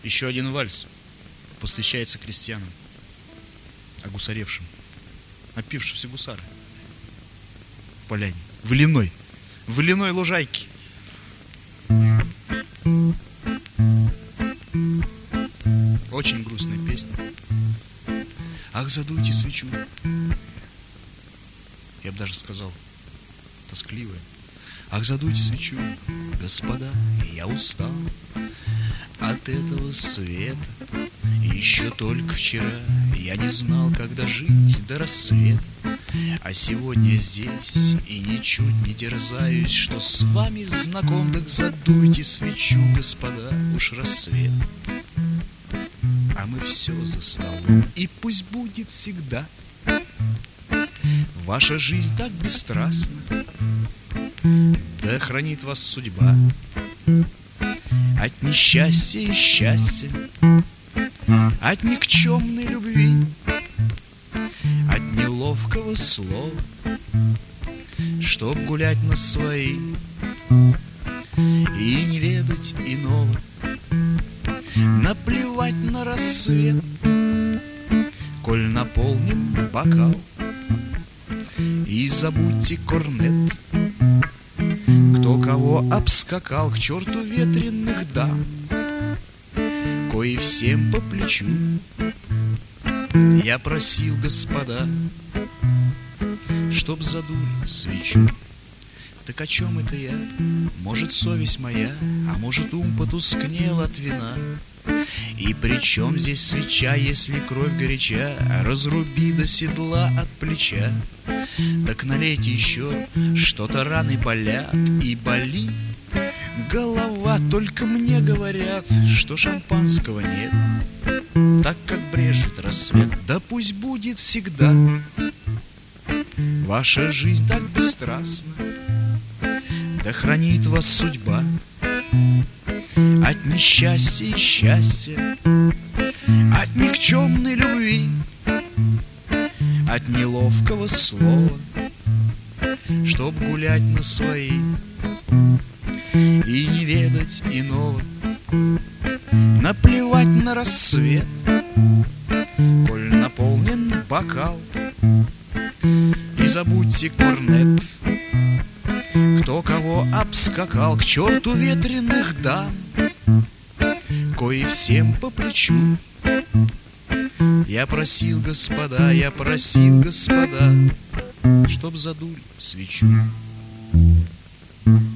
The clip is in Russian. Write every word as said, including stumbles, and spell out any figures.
Еще один вальс посвящается крестьянам, огусаревшим, опившимся гусары. В поляне, в линой, в линой лужайке. Очень грустная песня. Ах, задуйте свечу. Я бы даже сказал, тоскливая. Ах, задуйте свечу, господа, я устал от этого света. Еще только вчера я не знал, когда жить до рассвета. А сегодня здесь и ничуть не дерзаюсь, что с вами знаком. Так задуйте свечу, господа, уж рассвет. А мы все за столом, и пусть будет всегда ваша жизнь так бесстрастна, да хранит вас судьба от несчастья и счастья, от никчемной любви, от неловкого слова, чтоб гулять на свои и не ведать иного. Наплевать на рассвет, коль наполнен бокал, и забудьте корнет. Кто кого обскакал, к черту ветреных дам, кои всем по плечу. Я просил, господа, чтоб задули свечу. Так о чем это я? Может, совесть моя, а может, ум потускнел от вина. И при чем здесь свеча, если кровь горяча? Разруби до седла от плеча. Так налейте еще, что-то раны болят и болит голова. Только мне говорят, что шампанского нет, так как брежет рассвет. Да пусть будет всегда ваша жизнь так бесстрастна, да хранит вас судьба от несчастья и счастья, от никчемной любви, от неловкого слова, чтоб гулять на свои и не ведать иного. Наплевать на рассвет, коль наполнен бокал, и забудьте корнет. Кто кого обскакал, к черту ветреных дам, кои всем по плечу. Я просил, господа, я просил, господа, чтоб задули свечу.